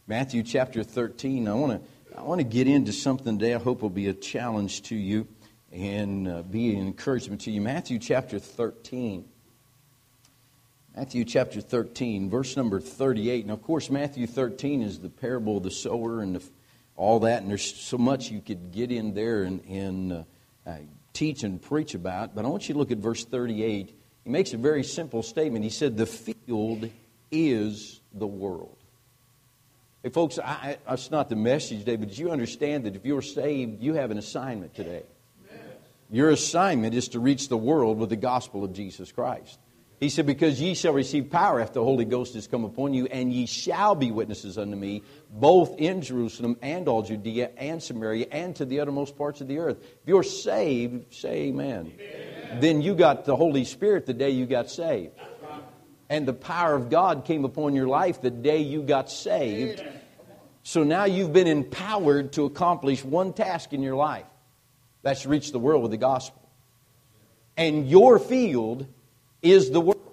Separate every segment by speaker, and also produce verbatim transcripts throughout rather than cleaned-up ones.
Speaker 1: Matthew chapter thirteen. I want to I want to get into something today I hope will be a challenge to you and uh, be an encouragement to you. Matthew chapter thirteen. Matthew chapter thirteen, verse number thirty-eight. And of course, Matthew thirteen is the parable of the sower and the, all that. And there's so much you could get in there and, and uh, uh, teach and preach about. But I want you to look at verse thirty-eight. He makes a very simple statement. He said, the field is the world. Hey, folks, I, I, that's not the message today, but you understand that if you're saved, you have an assignment today. Amen. Your assignment is to reach the world with the gospel of Jesus Christ. He said, because ye shall receive power after the Holy Ghost is come upon you, and ye shall be witnesses unto me, both in Jerusalem and all Judea and Samaria and to the uttermost parts of the earth. If you're saved, say amen. Amen. Then you got the Holy Spirit the day you got saved. And the power of God came upon your life the day you got saved. So now you've been empowered to accomplish one task in your life. That's to reach the world with the gospel. And your field is the world.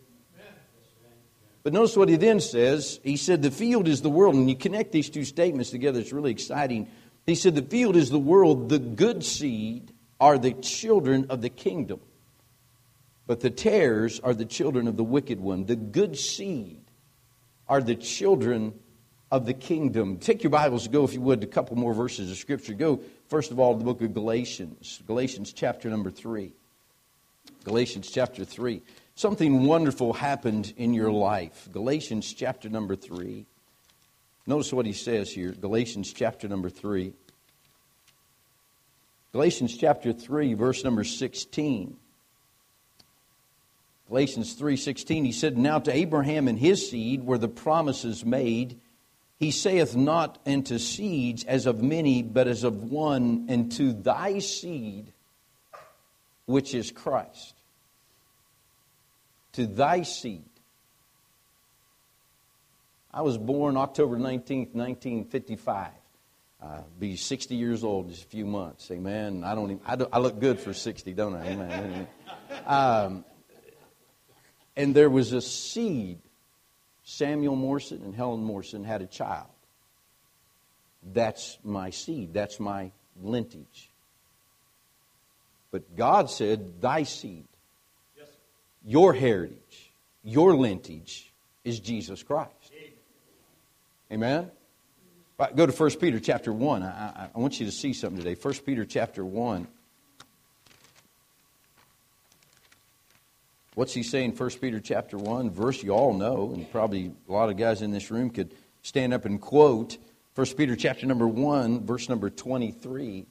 Speaker 1: But notice what he then says. He said the field is the world. And you connect these two statements together, it's really exciting. He said the field is the world. The good seed are the children of the kingdom. But the tares are the children of the wicked one. The good seed are the children of the kingdom. Take your Bibles, go if you would, a couple more verses of Scripture. Go, first of all, to the book of Galatians. Galatians chapter number three. Galatians chapter three. Something wonderful happened in your life. Galatians chapter number three. Notice what he says here. Galatians chapter number three. Galatians chapter three, verse number sixteen. Galatians three sixteen, he said, now to Abraham and his seed were the promises made. He saith not unto seeds as of many, but as of one, and to thy seed, which is Christ. To thy seed. I was born October nineteenth, nineteen fifty-five. I'll be sixty years old in just a few months. Amen. I don't even, I, don't, I look good for sixty, don't I? Amen. Um, and there was a seed. Samuel Morrison and Helen Morrison had a child. That's my seed. That's my lineage. But God said, thy seed, yes, your heritage, your lineage is Jesus Christ. Amen? Right, go to First Peter chapter one. I, I, I want you to see something today. First Peter chapter one. What's he saying? First Peter chapter one, verse you all know, and probably a lot of guys in this room could stand up and quote. First Peter chapter number one, verse number twenty-three.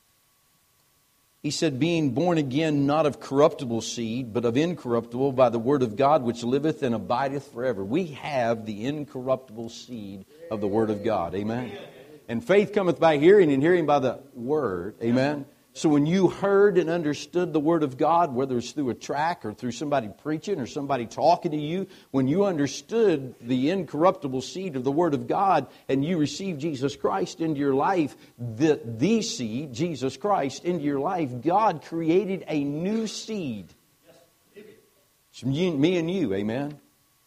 Speaker 1: He said, being born again, not of corruptible seed, but of incorruptible, by the word of God, which liveth and abideth forever. We have the incorruptible seed of the word of God. Amen. And faith cometh by hearing, and hearing by the word. Amen. So when you heard and understood the Word of God, whether it's through a tract or through somebody preaching or somebody talking to you, when you understood the incorruptible seed of the Word of God and you received Jesus Christ into your life, the, the seed, Jesus Christ, into your life, God created a new seed. It's me and you, amen?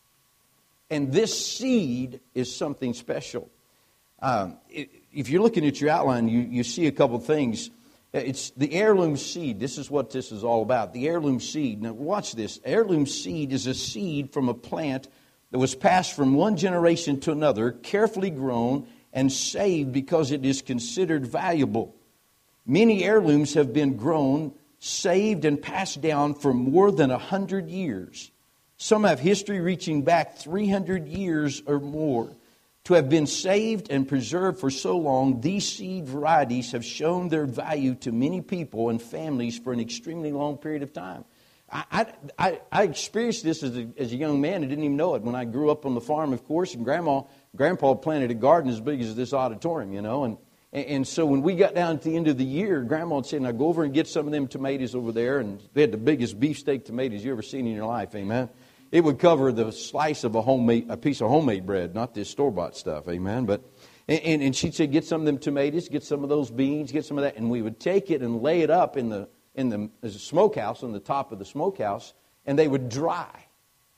Speaker 1: And this seed is something special. Um, if you're looking at your outline, you, you see a couple things. It's the heirloom seed. This is what this is all about. The heirloom seed. Now watch this. Heirloom seed is a seed from a plant that was passed from one generation to another, carefully grown and saved because it is considered valuable. Many heirlooms have been grown, saved, and passed down for more than a hundred years. Some have history reaching back three hundred years or more. To have been saved and preserved for so long, these seed varieties have shown their value to many people and families for an extremely long period of time. I, I, I experienced this as a, as a young man and didn't even know it. When I grew up on the farm, of course, and Grandma, Grandpa planted a garden as big as this auditorium, you know. And, and so when we got down to the end of the year, Grandma would say, now go over and get some of them tomatoes over there. And they had the biggest beefsteak tomatoes you ever seen in your life, amen. It would cover the slice of a homemade, a piece of homemade bread, not this store-bought stuff, amen. But and, and she'd say, get some of them tomatoes, get some of those beans, get some of that, and we would take it and lay it up in the in the, the smokehouse, on the top of the smokehouse, and they would dry.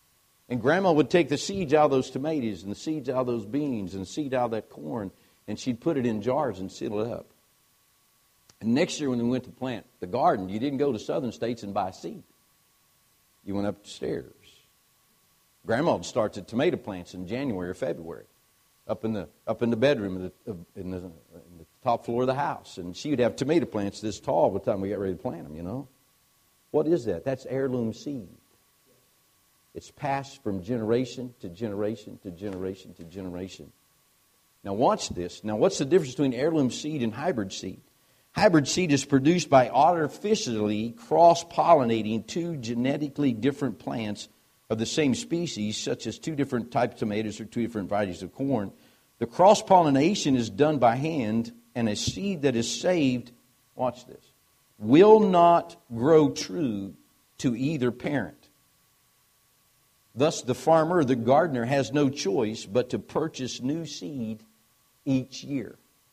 Speaker 1: And Grandma would take the seeds out of those tomatoes and the seeds out of those beans and the seed out of that corn, and she'd put it in jars and seal it up. And next year when we went to plant the garden, you didn't go to southern states and buy seed. You went upstairs. Grandma would start the tomato plants in January or February, up in the up in the bedroom in the, in the, in the top floor of the house. And she would have tomato plants this tall by the time we got ready to plant them, you know. What is that? That's heirloom seed. It's passed from generation to generation to generation to generation. Now watch this. Now what's the difference between heirloom seed and hybrid seed? Hybrid seed is produced by artificially cross-pollinating two genetically different plants of the same species, such as two different types of tomatoes or two different varieties of corn. The cross-pollination is done by hand, and a seed that is saved, watch this, will not grow true to either parent. Thus, the farmer or the gardener has no choice but to purchase new seed each year.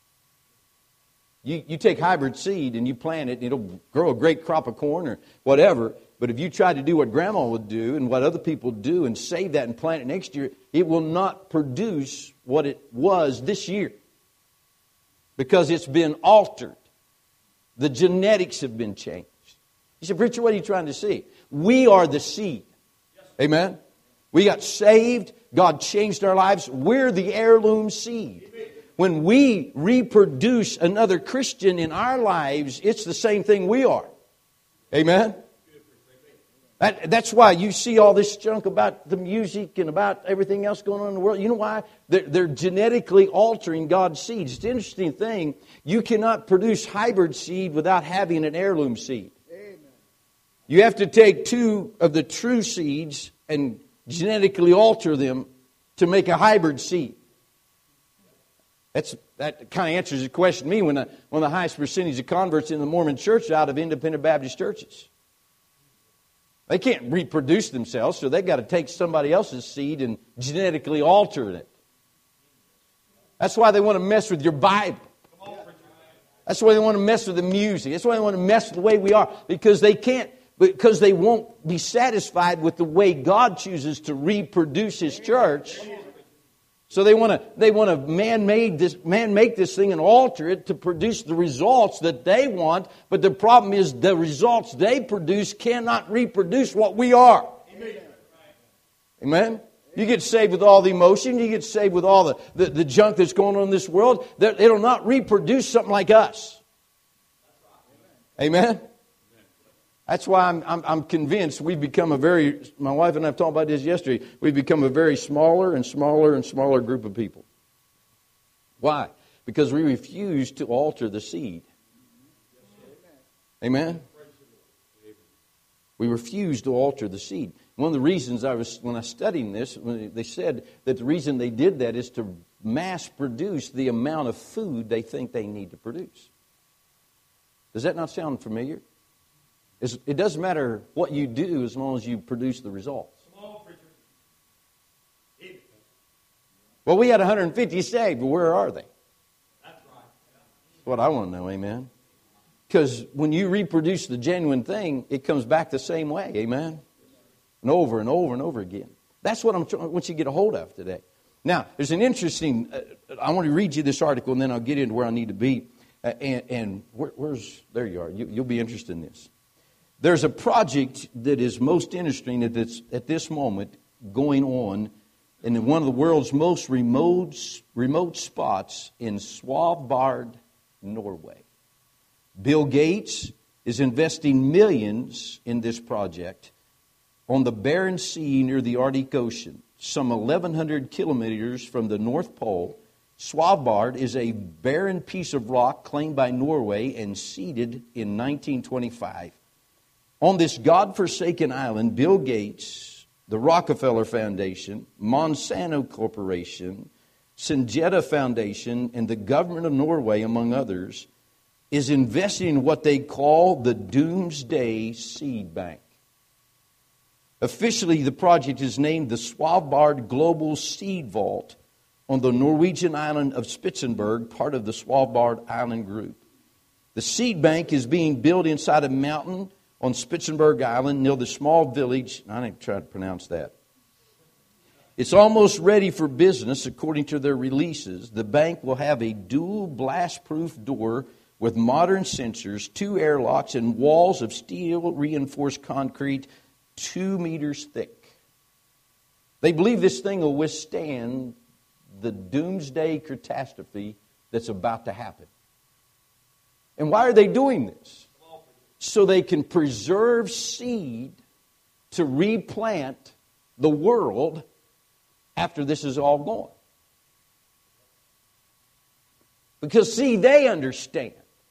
Speaker 1: You, you take hybrid seed and you plant it, and it'll grow a great crop of corn or whatever. But if you try to do what Grandma would do and what other people do and save that and plant it next year, it will not produce what it was this year because it's been altered. The genetics have been changed. You said, "Preacher, what are you trying to see?" We are the seed. Amen? We got saved. God changed our lives. We're the heirloom seed. When we reproduce another Christian in our lives, it's the same thing we are. Amen? That, that's why you see all this junk about the music and about everything else going on in the world. You know why? They're, they're genetically altering God's seeds. It's an interesting thing. You cannot produce hybrid seed without having an heirloom seed. Amen. You have to take two of the true seeds and genetically alter them to make a hybrid seed. That's, that kind of answers the question to me when the, when the highest percentage of converts in the Mormon church are out of independent Baptist churches. They can't reproduce themselves, so they've got to take somebody else's seed and genetically alter it. That's why they want to mess with your Bible. That's why they want to mess with the music. That's why they want to mess with the way we are. Because they can't, because they won't be satisfied with the way God chooses to reproduce His church. So they want to they want to man-made this man make this thing and alter it to produce the results that they want. But the problem is the results they produce cannot reproduce what we are. Amen. Amen? You get saved with all the emotion. You get saved with all the, the, the junk that's going on in this world. It'll not reproduce something like us. Amen? That's why I'm, I'm, I'm convinced we've become a very, my wife and I have talked about this yesterday, we've become a very smaller and smaller and smaller group of people. Why? Because we refuse to alter the seed. Amen? We refuse to alter the seed. One of the reasons I was, when I was studying this, when they said that the reason they did that is to mass produce the amount of food they think they need to produce. Does that not sound familiar? It doesn't matter what you do as long as you produce the results. Well, we had one hundred fifty saved, but where are they? That's what I want to know, amen? Because when you reproduce the genuine thing, it comes back the same way, amen? And over and over and over again. That's what I'm, I want you to get a hold of today. Now, there's an interesting, uh, I want to read you this article and then I'll get into where I need to be. Uh, and and where, where's, there you are. You, you'll be interested in this. There's a project that is most interesting at this, at this moment going on in one of the world's most remote, remote spots in Svalbard, Norway. Bill Gates is investing millions in this project on the Barents Sea near the Arctic Ocean, some eleven hundred kilometers from the North Pole. Svalbard is a barren piece of rock claimed by Norway and ceded in nineteen twenty-five. On this God-forsaken island, Bill Gates, the Rockefeller Foundation, Monsanto Corporation, Syngenta Foundation, and the government of Norway, among others, is investing in what they call the Doomsday Seed Bank. Officially, the project is named the Svalbard Global Seed Vault on the Norwegian island of Spitsbergen, part of the Svalbard Island Group. The seed bank is being built inside a mountain on Spitsbergen Island near the small village, I didn't try to pronounce that, It's almost ready for business according to their releases. The bank will have a dual blast-proof door with modern sensors, two airlocks, and walls of steel reinforced concrete two meters thick. They believe this thing will withstand the doomsday catastrophe that's about to happen. And why are they doing this? So they can preserve seed to replant the world after this is all gone. Because, see, they understand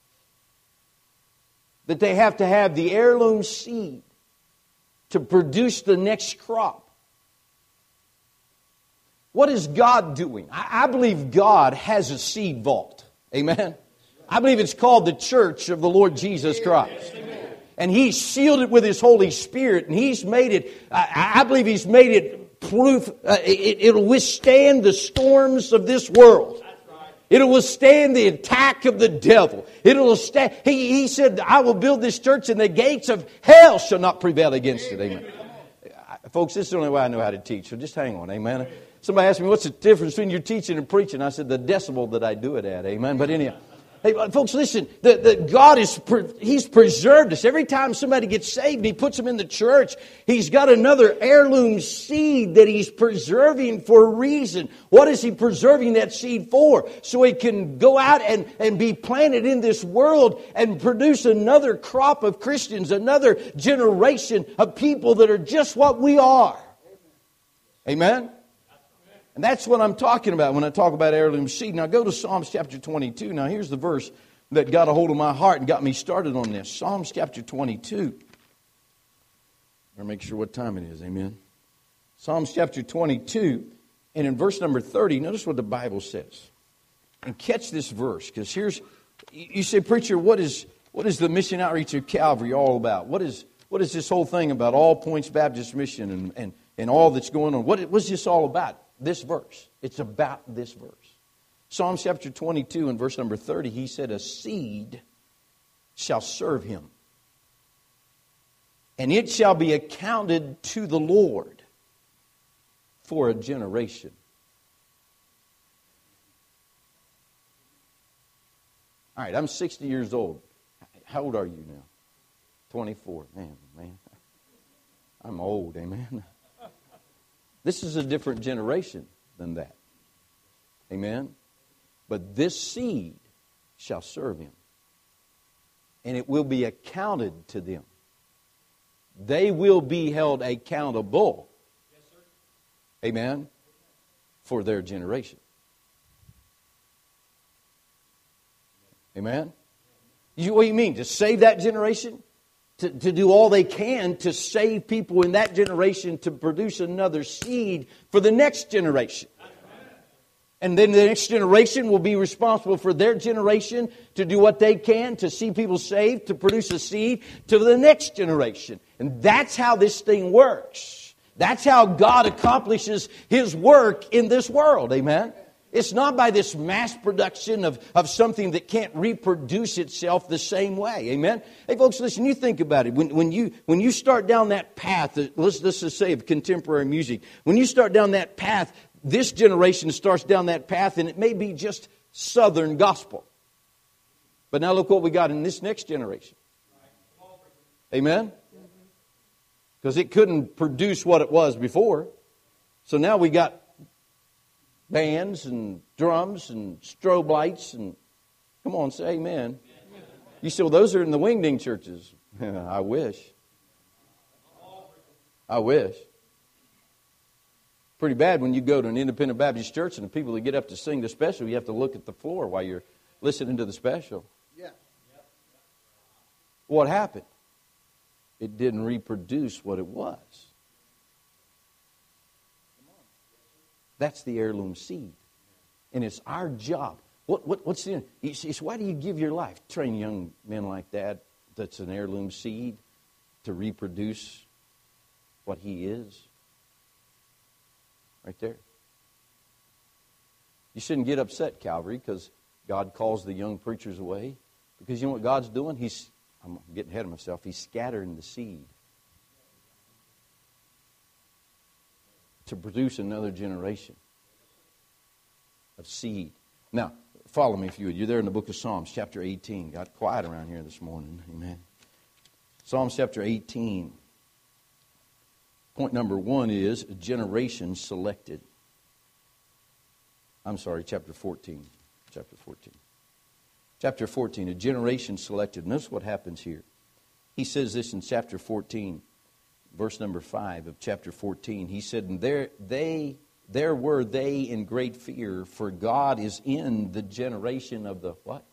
Speaker 1: that they have to have the heirloom seed to produce the next crop. What is God doing? I, I believe God has a seed vault. Amen? I believe it's called the Church of the Lord Jesus Christ. And He's sealed it with His Holy Spirit. And He's made it, I, I believe He's made it proof, uh, it, it'll withstand the storms of this world. It'll withstand the attack of the devil. It'll stand. He, he said, I will build this church and the gates of hell shall not prevail against it. Amen. Folks, this is the only way I know how to teach, so just hang on. Amen. Somebody asked me, what's the difference between your teaching and preaching? I said, the decibel that I do it at. Amen. But anyhow. Hey, folks, listen, the, the God is, He's preserved us. Every time somebody gets saved and He puts them in the church, He's got another heirloom seed that He's preserving for a reason. What is He preserving that seed for? So it can go out and, and be planted in this world and produce another crop of Christians, another generation of people that are just what we are. Amen? And that's what I'm talking about when I talk about heirloom seed. Now go to Psalms chapter twenty-two. Now here's the verse that got a hold of my heart and got me started on this. Psalms chapter twenty-two. Better make sure what time it is. Amen. Psalms chapter twenty-two. And in verse number thirty, notice what the Bible says. And catch this verse, because here's, you say, preacher, what is what is the mission outreach of Calvary all about? What is what is this whole thing about All Points Baptist Mission and, and, and all that's going on? What what's this all about? This verse. It's about this verse. Psalm chapter twenty-two and verse number thirty, he said, a seed shall serve him, and it shall be accounted to the Lord for a generation. All right, I'm sixty years old. How old are you now? twenty-four. Man, man. I'm old, amen. This is a different generation than that. Amen? But this seed shall serve him, and it will be accounted to them. They will be held accountable. Yes, sir. Amen? For their generation. Amen? You, what do you mean? To save that generation? To, to do all they can to save people in that generation to produce another seed for the next generation. And then the next generation will be responsible for their generation to do what they can to see people saved, to produce a seed to the next generation. And that's how this thing works. That's how God accomplishes His work in this world. Amen? It's not by this mass production of, of something that can't reproduce itself the same way. Amen? Hey, folks, listen, you think about it. When, when, you, when you start down that path, let's, let's just say of contemporary music, when you start down that path, this generation starts down that path, and it may be just Southern gospel. But now look what we got in this next generation. Amen? Because it couldn't produce what it was before. So now we got bands and drums and strobe lights and, come on, say amen. You say, well, those are in the Wingding churches. I wish. I wish. Pretty bad when you go to an independent Baptist church and the people that get up to sing the special, you have to look at the floor while you're listening to the special. Yeah. What happened? It didn't reproduce what it was. That's the heirloom seed. And it's our job. What, what, what's the, it's, it's why do you give your life? Train young men like that, that's an heirloom seed, to reproduce what he is. Right there. You shouldn't get upset, Calvary, because God calls the young preachers away. Because you know what God's doing? He's, I'm getting ahead of myself, He's scattering the seed. to produce another generation of seed. Now, follow me if you would. You're there in the book of Psalms, chapter eighteen. Got quiet around here this morning. Amen. Psalms chapter eighteen. Point number one is a generation selected. I'm sorry, chapter fourteen. Chapter fourteen. Chapter fourteen, a generation selected. Notice what happens here. He says this in chapter fourteen, verse number five of chapter fourteen. He said, and there they there were they in great fear, for God is in the generation of the what?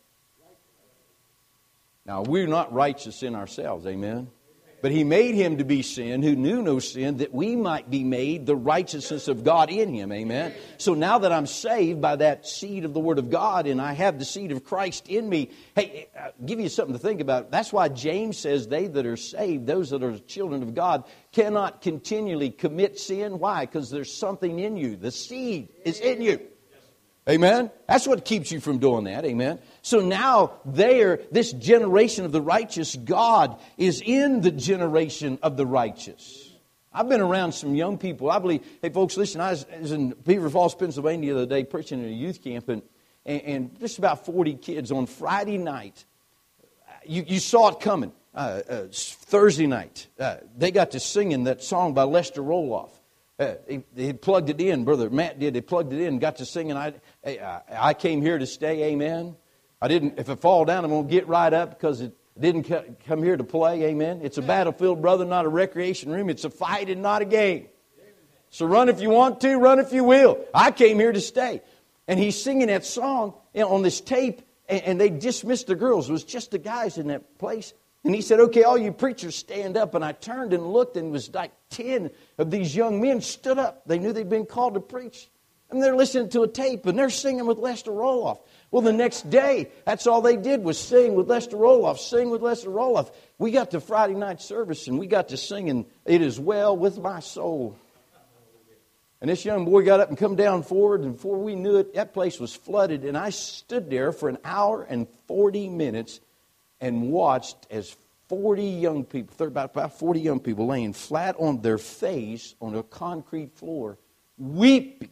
Speaker 1: Now, we're not righteous in ourselves, amen? But He made Him to be sin, who knew no sin, that we might be made the righteousness of God in Him, amen? So now that I'm saved by that seed of the Word of God, and I have the seed of Christ in me, hey, I'll give you something to think about. That's why James says they that are saved, those that are children of God, cannot continually commit sin. Why? Because there's something in you. The seed is in you. Amen? That's what keeps you from doing that. Amen? So now there, this generation of the righteous, God is in the generation of the righteous. I've been around some young people. I believe, hey folks, listen, I was, I was in Beaver Falls, Pennsylvania the other day preaching in a youth camp, and, and, and just about forty kids on Friday night. You, you saw it coming. Uh, uh, Thursday night, uh, they got to singing that song by Lester Roloff. Uh, he, he plugged it in, Brother Matt did. He plugged it in and got to singing, I, I, I came here to stay, amen. I didn't, if I fall down, I'm going to get right up because it didn't come here to play, amen. It's a battlefield, brother, not a recreation room. It's a fight and not a game. So run if you want to, run if you will. I came here to stay. And he's singing that song on this tape, and, and they dismissed the girls. It was just the guys in that place. And he said, okay, all you preachers stand up. And I turned and looked, and it was like ten of these young men stood up. They knew they'd been called to preach. And they're listening to a tape, and they're singing with Lester Roloff. Well, the next day, that's all they did was sing with Lester Roloff, sing with Lester Roloff. We got to Friday night service, and we got to singing, It Is Well With My Soul. And this young boy got up and come down forward, and before we knew it, that place was flooded. And I stood there for an hour and forty minutes and watched as forty young people, about, about forty young people laying flat on their face on a concrete floor, weeping,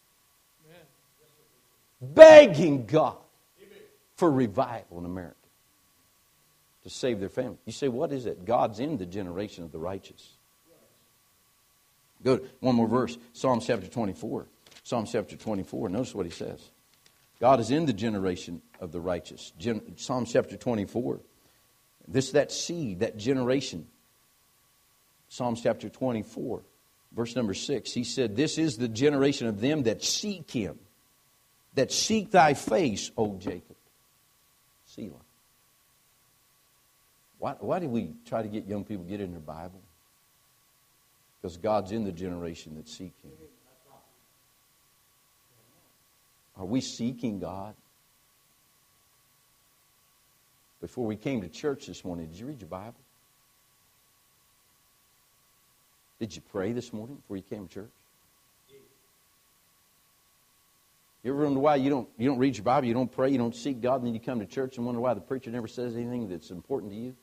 Speaker 1: begging God for revival in America to save their family. You say, what is it? God's in the generation of the righteous. Go to one more verse, Psalms chapter twenty-four. Psalms chapter twenty-four, notice what he says. God is in the generation of the righteous. Gen- Psalms chapter twenty-four. This, that seed, that generation. Psalms chapter twenty-four, verse number six. He said, this is the generation of them that seek Him, that seek Thy face, O Jacob. Selah. Why, why do we try to get young people to get in their Bible? Because God's in the generation that seek Him. Are we seeking God? Before we came to church this morning, did you read your Bible? Did you pray this morning before you came to church? You ever wonder why you don't you don't read your Bible, you don't pray, you don't seek God, and then you come to church and wonder why the preacher never says anything that's important to you?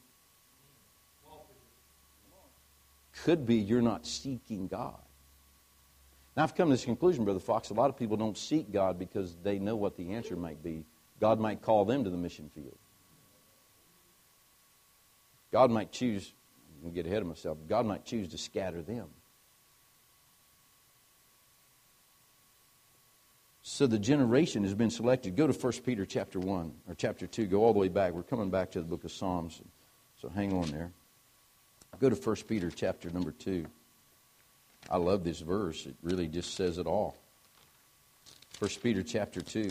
Speaker 1: Could be you're not seeking God. Now, I've come to this conclusion, Brother Fox, a lot of people don't seek God because they know what the answer might be. God might call them to the mission field. God might choose, I'm going to get ahead of myself, God might choose to scatter them. So the generation has been selected. Go to First Peter chapter one, or chapter two, go all the way back. We're coming back to the book of Psalms, so hang on there. Go to First Peter chapter number two. I love this verse. It really just says it all. First Peter chapter two.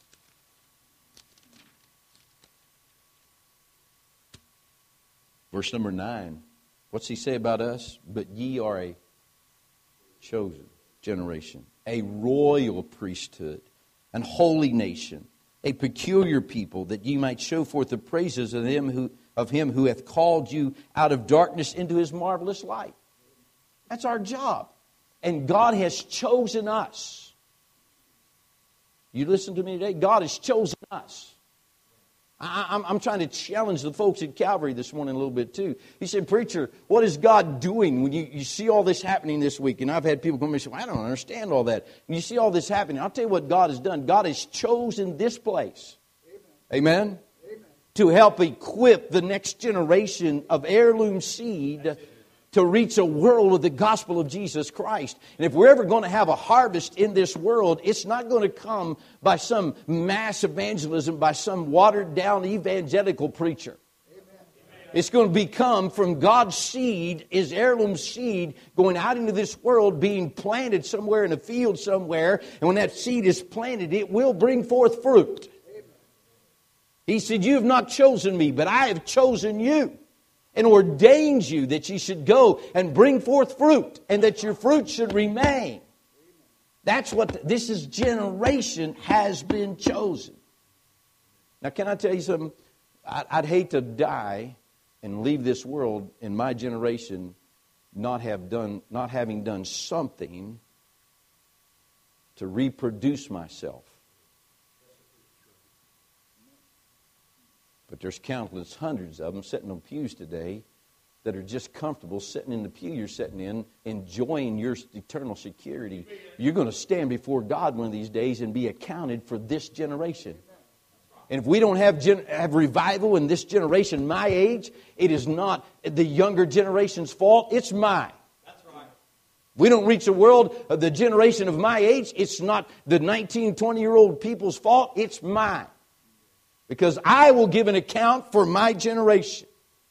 Speaker 1: Verse number nine. What's he say about us? But ye are a chosen generation, a royal priesthood, an holy nation, a peculiar people, that ye might show forth the praises of him who of him who hath called you out of darkness into his marvelous light. That's our job. And God has chosen us. You listen to me today? God has chosen us. I, I'm, I'm trying to challenge the folks at Calvary this morning a little bit too. He said, preacher, what is God doing when you, you see all this happening this week? And I've had people come and say, well, I don't understand all that. When you see all this happening, I'll tell you what God has done. God has chosen this place. Amen? Amen? Amen. To help equip the next generation of heirloom seed to reach a world with the gospel of Jesus Christ. And if we're ever going to have a harvest in this world, it's not going to come by some mass evangelism, by some watered-down evangelical preacher. Amen. It's going to become from God's seed, His heirloom seed, going out into this world, being planted somewhere in a field somewhere. And when that seed is planted, it will bring forth fruit. Amen. He said, you have not chosen me, but I have chosen you. And ordains you that you should go and bring forth fruit, and that your fruit should remain. That's what this is. Generation has been chosen. Now, can I tell you something? I'd hate to die and leave this world in my generation not have done, not having done something to reproduce myself. But there's countless hundreds of them sitting on pews today that are just comfortable sitting in the pew you're sitting in, enjoying your eternal security. You're going to stand before God one of these days and be accounted for this generation. And if we don't have, gen- have revival in this generation, my age, it is not the younger generation's fault. It's mine. That's right. We don't reach the world of the generation of my age. It's not the nineteen, twenty-year-old people's fault. It's mine. Because I will give an account for my generation.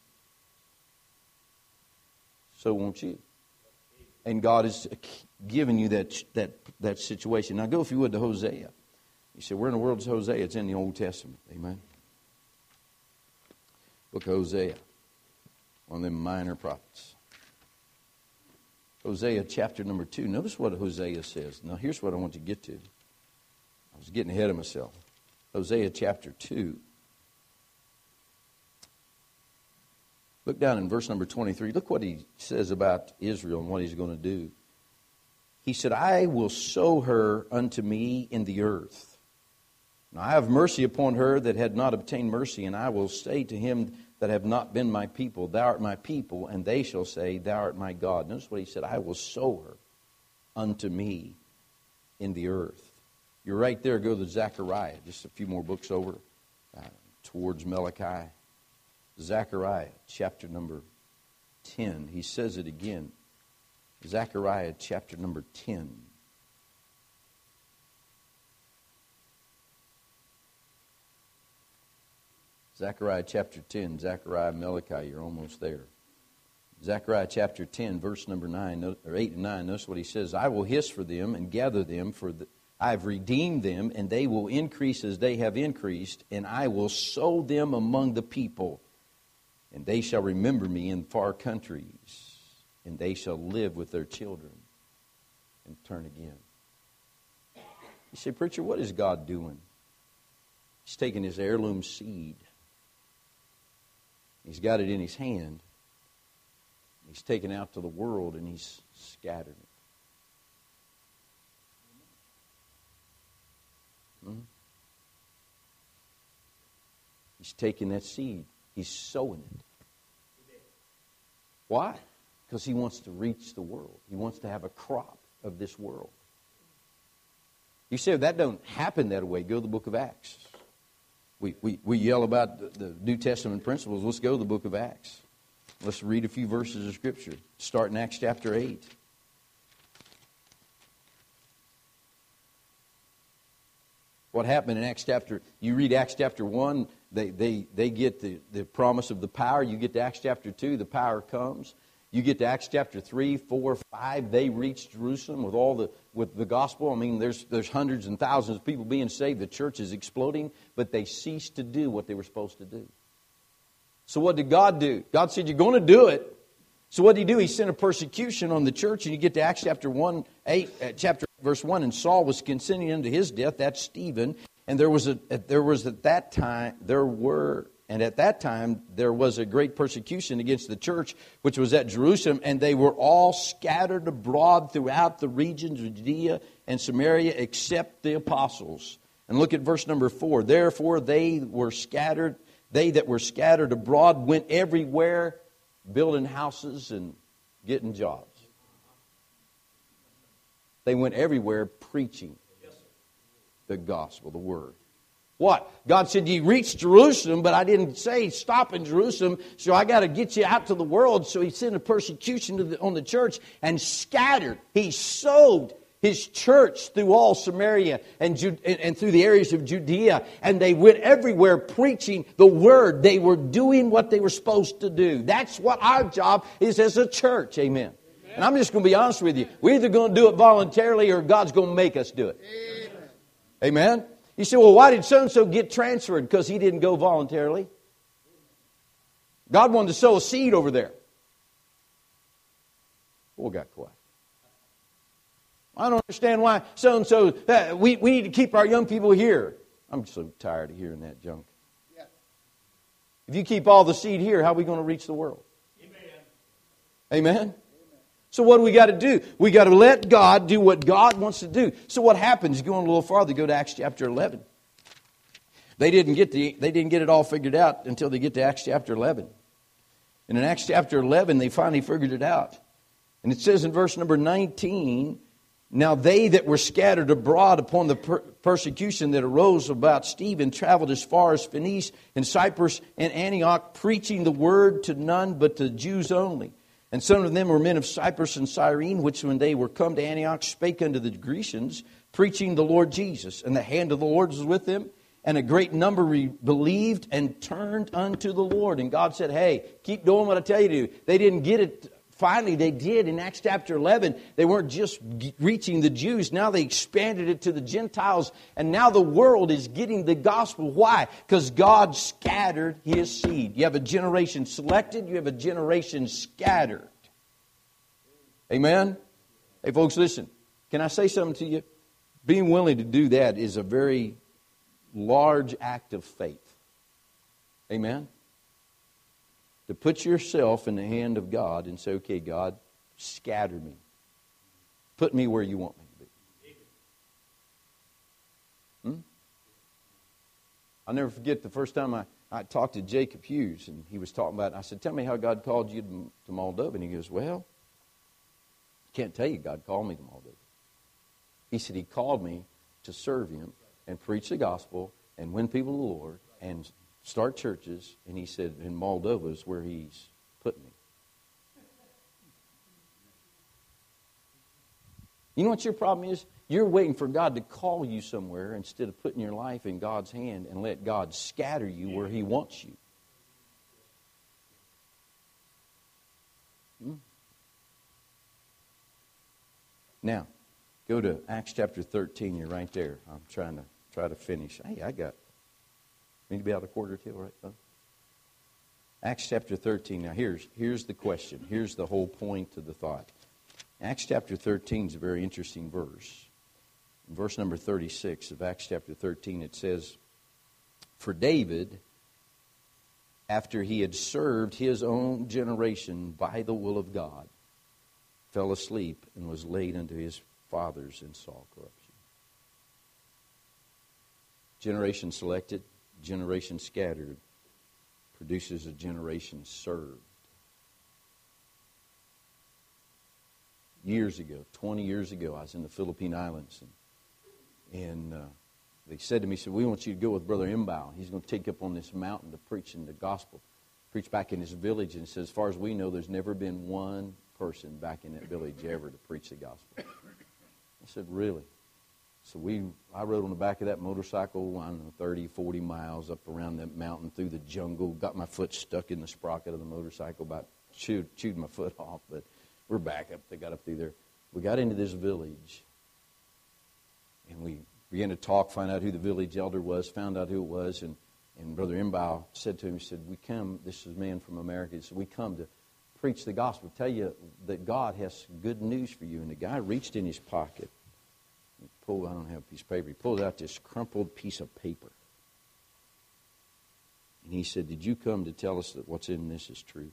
Speaker 1: So won't you? And God has given you that, that, that situation. Now go, if you would, to Hosea. You say, where in the world is Hosea? It's in the Old Testament. Amen. Book of Hosea. One of them minor prophets. Hosea chapter number two. Notice what Hosea says. Now here's what I want you to get to. I was getting ahead of myself. Hosea chapter two. Look down in verse number twenty-three. Look what he says about Israel and what he's going to do. He said, I will sow her unto me in the earth. Now I have mercy upon her that had not obtained mercy, and I will say to him that have not been my people, thou art my people, and they shall say, thou art my God. Notice what he said, I will sow her unto me in the earth. You're right there. Go to Zechariah, just a few more books over, uh, towards Malachi. Zechariah, chapter number ten. He says it again. Zechariah, chapter number ten. Zechariah, chapter ten. Zechariah, Malachi, you're almost there. Zechariah chapter ten, verse number nine, or eight and nine. Notice what he says. I will hiss for them and gather them, for the I have redeemed them, and they will increase as they have increased, and I will sow them among the people, and they shall remember me in far countries, and they shall live with their children and turn again. You say, preacher, what is God doing? He's taking His heirloom seed. He's got it in His hand. He's taken it out to the world, and He's scattered it. Hmm? He's taking that seed. He's sowing it. Why? Because He wants to reach the world. He wants to have a crop of this world. You say, if that don't happen that way, go to the book of Acts. We, we, we yell about the, the New Testament principles. Let's go to the book of Acts. Let's read a few verses of Scripture. Start in Acts chapter eight. What happened in Acts chapter, you read Acts chapter one, they, they, they get the, the promise of the power. You get to Acts chapter two, the power comes. You get to Acts chapter three, four, five, they reach Jerusalem with all the with the gospel. I mean, there's there's hundreds and thousands of people being saved. The church is exploding, but they ceased to do what they were supposed to do. So what did God do? God said, you're going to do it. So what did He do? He sent a persecution on the church, and you get to Acts chapter one, eight, uh, chapter verse one, and Saul was consenting unto his death. That's Stephen. And there was a there was at that time there were and at that time there was a great persecution against the church, which was at Jerusalem, and they were all scattered abroad throughout the regions of Judea and Samaria, except the apostles. And look at verse number four. Therefore they were scattered, they that were scattered abroad went everywhere, building houses and getting jobs. They went everywhere preaching the gospel, the word. What? God said, you reached Jerusalem, but I didn't say stop in Jerusalem, so I got to get you out to the world. So he sent a persecution to the, on the church and scattered. He sowed his church through all Samaria and, Ju- and, and through the areas of Judea. And they went everywhere preaching the word. They were doing what they were supposed to do. That's what our job is as a church. Amen. Amen. And I'm just going to be honest with you. We're either going to do it voluntarily or God's going to make us do it. Amen. Amen. You say, well, why did so-and-so get transferred? Because he didn't go voluntarily. God wanted to sow a seed over there. Boy, got quiet. I don't understand why so-and-so, uh, we, we need to keep our young people here. I'm so tired of hearing that junk. Yeah. If you keep all the seed here, how are we going to reach the world? Amen. Amen? So what do we got to do? We got to let God do what God wants to do. So what happens? You go on a little farther, go to Acts chapter eleven. They didn't get the they didn't get it all figured out until they get to Acts chapter eleven. And in Acts chapter eleven, they finally figured it out. And it says in verse number nineteen, now they that were scattered abroad upon the per- persecution that arose about Stephen traveled as far as Phoenice and Cyprus and Antioch, preaching the word to none but to Jews only. And some of them were men of Cyprus and Cyrene, which when they were come to Antioch spake unto the Grecians, preaching the Lord Jesus. And the hand of the Lord was with them, and a great number re- believed and turned unto the Lord. And God said, hey, keep doing what I tell you to do. They didn't get it. Finally, they did in Acts chapter eleven. They weren't just reaching the Jews. Now they expanded it to the Gentiles. And now the world is getting the gospel. Why? Because God scattered his seed. You have a generation selected. You have a generation scattered. Amen? Hey, folks, listen. Can I say something to you? Being willing to do that is a very large act of faith. Amen? To put yourself in the hand of God and say, okay, God, scatter me. Put me where you want me to be. Hmm? I'll never forget the first time I, I talked to Jacob Hughes, and he was talking about it. I said, tell me how God called you to, to Moldova. And he goes, well, I can't tell you God called me to Moldova. He said he called me to serve him and preach the gospel and win people to the Lord and start churches, and he said, in Moldova is where he's put me. You know what your problem is? You're waiting for God to call you somewhere instead of putting your life in God's hand and let God scatter you where he wants you. Hmm? Now, go to Acts chapter thirteen. You're right there. I'm trying to try to finish. Hey, I got Need to be out a quarter till, right, folks? Acts chapter thirteen. Now, here's, here's the question. Here's the whole point of the thought. Acts chapter thirteen is a very interesting verse. In verse number thirty-six of Acts chapter thirteen, it says, for David, after he had served his own generation by the will of God, fell asleep and was laid unto his fathers and saw corruption. Generation selected. Generation scattered produces a generation served. Years ago, twenty years ago, I was in the Philippine Islands, and, and uh, they said to me, said, we want you to go with Brother Imbao. He's going to take you up on this mountain to preach in the gospel. Preach back in his village, and says, as far as we know, there's never been one person back in that village ever to preach the gospel. I said, really? So we, I rode on the back of that motorcycle, I don't know, thirty, forty miles up around that mountain through the jungle, got my foot stuck in the sprocket of the motorcycle, about chewed, chewed my foot off, but we're back up. They got up through there. We got into this village, and we began to talk, find out who the village elder was, found out who it was, and, and Brother Imbao said to him, he said, we come, this is a man from America, he said, we come to preach the gospel, tell you that God has good news for you. And the guy reached in his pocket, Pull, I don't have a piece of paper. He pulled out this crumpled piece of paper. And he said, did you come to tell us that what's in this is true?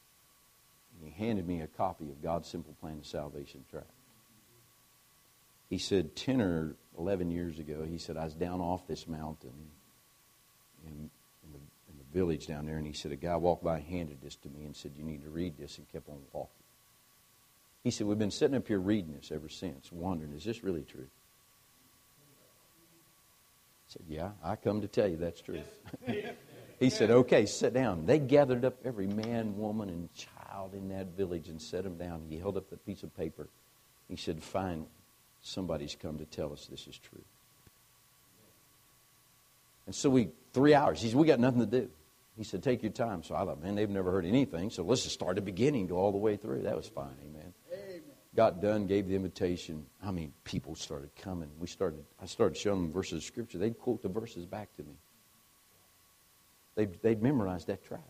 Speaker 1: And he handed me a copy of God's Simple Plan of Salvation tract. He said ten or eleven years ago, he said, I was down off this mountain in, in, the, in the village down there, and he said, a guy walked by and handed this to me and said, you need to read this, and kept on walking. He said, we've been sitting up here reading this ever since, wondering, is this really true? I said, yeah, I come to tell you that's true. He said, okay, sit down. They gathered up every man, woman, and child in that village and set them down. He held up the piece of paper. He said, finally, somebody's come to tell us this is true. And so we, three hours, he said, we got nothing to do. He said, take your time. So I thought, man, they've never heard anything, so let's just start at the beginning, go all the way through. That was fine, amen. Amen. Got done, gave the invitation. I mean, people started coming. We started. I started showing them verses of Scripture. They'd quote the verses back to me. They'd, they'd memorized that tract.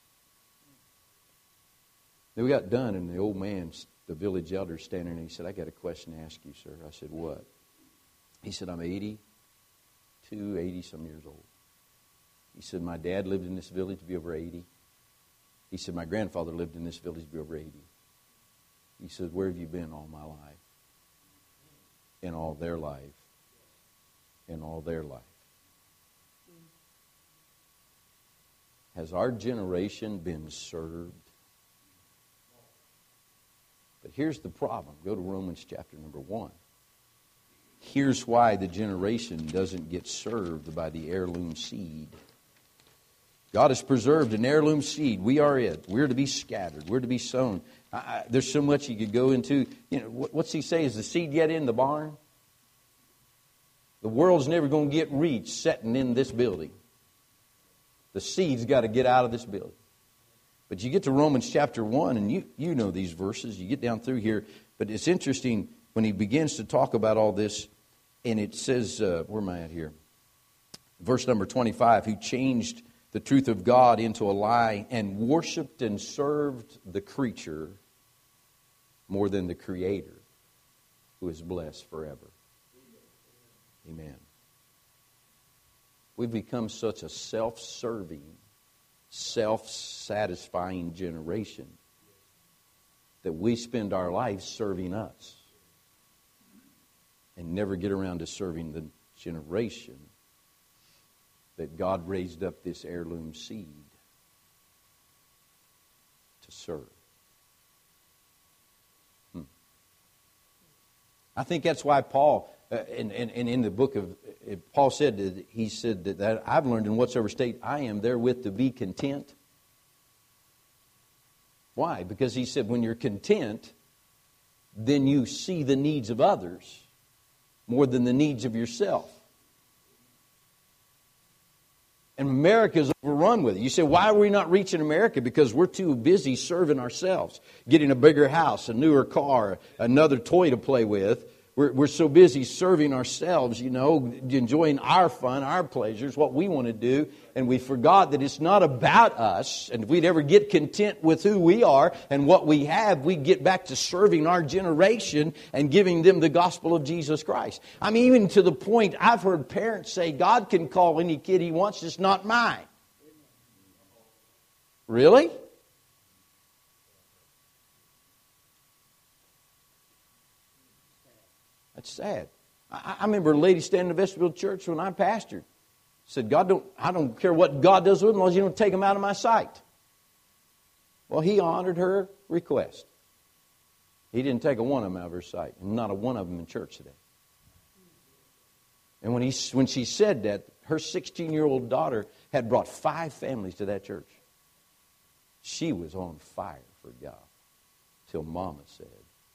Speaker 1: Then we got done, and the old man, the village elder, standing there, and he said, I got a question to ask you, sir. I said, what? He said, I'm eighty-two, eighty-some years old. He said, my dad lived in this village to be over eighty. He said, my grandfather lived in this village to be over eighty. He said, where have you been all my life? In all their life. In all their life. Has our generation been served? But here's the problem. Go to Romans chapter number one. Here's why the generation doesn't get served by the heirloom seed. God has preserved an heirloom seed. We are it. We're to be scattered. We're to be sown. I, I, there's so much you could go into. You know, what, what's he say? Is the seed yet in the barn? The world's never going to get reached sitting in this building. The seed's got to get out of this building. But you get to Romans chapter one, and you, you know these verses. You get down through here. But it's interesting when he begins to talk about all this, and it says, uh, where am I at here? Verse number twenty-five, who changed the truth of God into a lie and worshiped and served the creature more than the Creator, who is blessed forever. Amen. We've become such a self-serving, self-satisfying generation that we spend our lives serving us and never get around to serving the generation that God raised up this heirloom seed to serve. Hmm. I think that's why Paul, uh, and, and, and in the book of, uh, Paul said, that he said that, that I've learned in whatsoever state I am therewith to be content. Why? Because he said when you're content, then you see the needs of others more than the needs of yourself. And America's overrun with it. You say, why are we not reaching America? Because we're too busy serving ourselves, getting a bigger house, a newer car, another toy to play with. We're, we're so busy serving ourselves, you know, enjoying our fun, our pleasures, what we want to do. And we forgot that it's not about us. And if we'd ever get content with who we are and what we have, we'd get back to serving our generation and giving them the gospel of Jesus Christ. I mean, even to the point I've heard parents say, God can call any kid He wants, it's not mine. Really? That's sad. I, I remember a lady standing in the vestibule church when I pastored. Said, God don't, I don't care what God does with them as long as you don't take them out of my sight. Well, He honored her request. He didn't take a one of them out of her sight. And not a one of them in church today. And when, he, when she said that, her sixteen-year-old daughter had brought five families to that church. She was on fire for God. Till Mama said,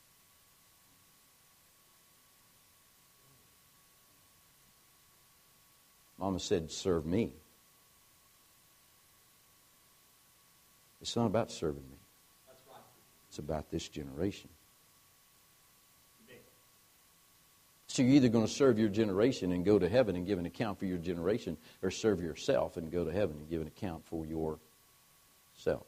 Speaker 1: Mama said, serve me. It's not about serving me. That's right. It's about this generation. So you're either going to serve your generation and go to heaven and give an account for your generation, or serve yourself and go to heaven and give an account for yourself.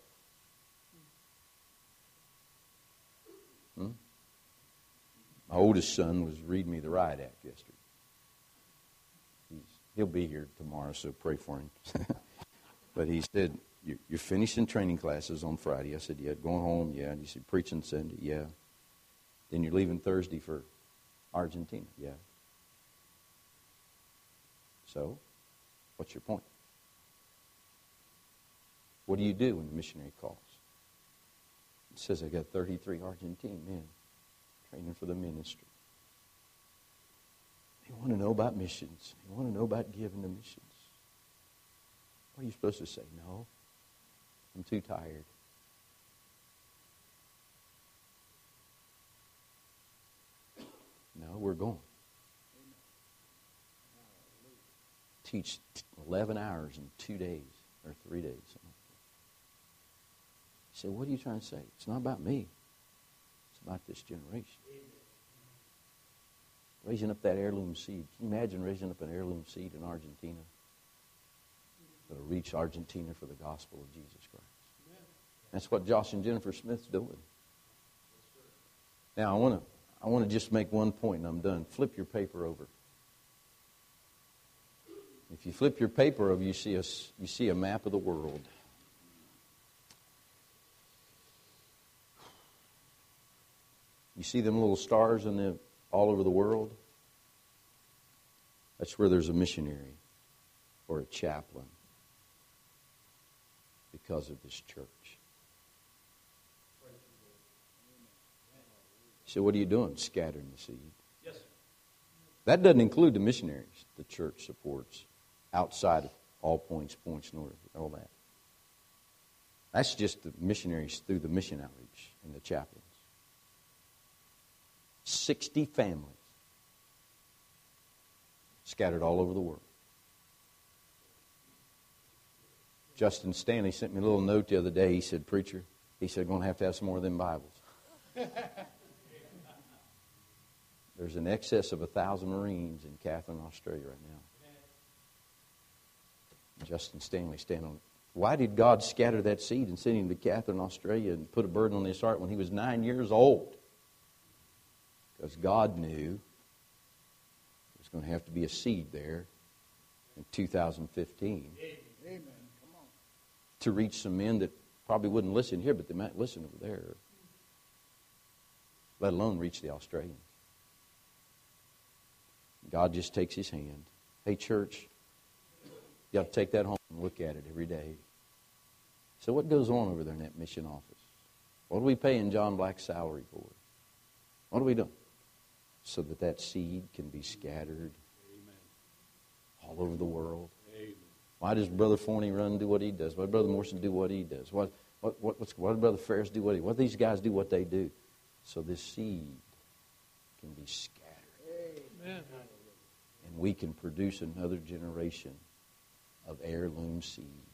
Speaker 1: Hmm? My oldest son was reading me the Riot Act yesterday. He'll be here tomorrow, so pray for him. But he said, you're finishing training classes on Friday. I said, yeah. Going home? Yeah. And he said, preaching Sunday? Yeah. Then you're leaving Thursday for Argentina, yeah. So, what's your point? What do you do when the missionary calls? It says I got thirty-three Argentine men training for the ministry. They want to know about missions. They want to know about giving to missions. What are you supposed to say? No, I'm too tired. No, we're going. Teach eleven hours in two days or three days. You say, what are you trying to say? It's not about me. It's about this generation. Raising up that heirloom seed. Can you imagine raising up an heirloom seed in Argentina that'll reach Argentina for the gospel of Jesus Christ? That's what Josh and Jennifer Smith's doing. Now, I want to I want to just make one point and I'm done. Flip your paper over. If you flip your paper over, you see a, you see a map of the world. You see them little stars in the, all over the world? That's where there's a missionary or a chaplain because of this church. So what are you doing? Scattering the seed. Yes. That doesn't include the missionaries the church supports outside of All Points, Points North, all that. That's just the missionaries through the mission outreach and the chaplains. Sixty families scattered all over the world. Justin Stanley sent me a little note the other day. He said, "Preacher," he said, "going to have to have some more of them Bibles." There's an excess of a thousand Marines in Catherine, Australia right now. Justin Stanley standing on it. Why did God scatter that seed and send him to Catherine, Australia and put a burden on his heart when he was nine years old? Because God knew there was going to have to be a seed there in two thousand fifteen. Amen. Come on. To reach some men that probably wouldn't listen here, but they might listen over there. Let alone reach the Australians. God just takes his hand. Hey, church, you got to take that home and look at it every day. So what goes on over there in that mission office? What are we paying John Black's salary for? What are we doing? So that that seed can be scattered Amen. All over the world. Amen. Why does Brother Forney run and do what he does? Why does Brother Morrison do what he does? Why, what, what, what's, why does Brother Ferris do what he does? Why do these guys do what they do? So this seed can be scattered. Amen. And we can produce another generation of heirloom seed